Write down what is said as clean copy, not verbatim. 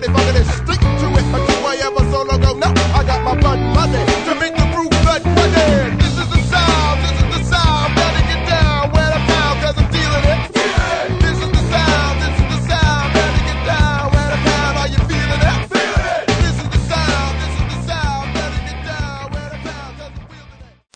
bugging it, stick to it until I ever solo go. No,